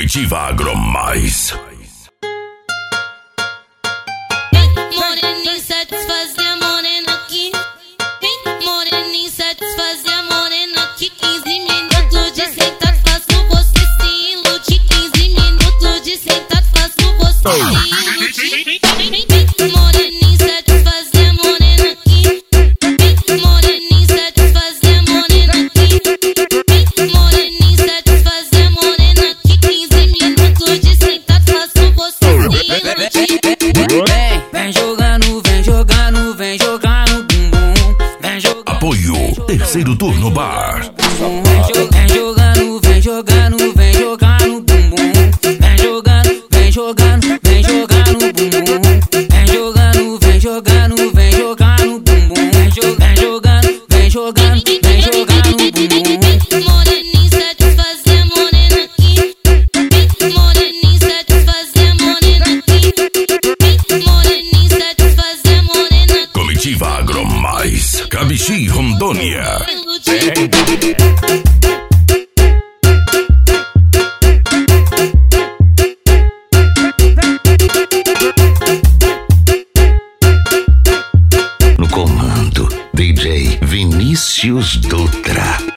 Comitiva Agromais. Moreninha satisfazer a morena aqui. Moreninha satisfazer a morena aqui. 15 minutos de sentado faço você se iludir. 15 minutos de sentado faço você se iludir. Moreninha satisfazer a morena aqui. Moreninha satisfazer a morena aqui. Moreninha satisfazer a morena aqui. 15 minutos de sentado faço você se iludir. Vem jogando, vem jogando, vem jogando bumbum. Vem jogando. Apoio Terceiro Turno Bar. Vem jogando, vem jogando, vem jogando bumbum. Vem jogando, vem jogando, vem jogando bumbum. Vem jogando, vem jogando, vem jogando bumbum. Vem jogando, vem jogando, vem jogando bumbum. Moreninha satisfazer a morena aqui. Moreninha satisfazer a morena aqui. Moreninha satisfazer a morena aqui. Comitiva Agromais. Cabixi, Rondônia. No comando, DJ Vinícius Dutra.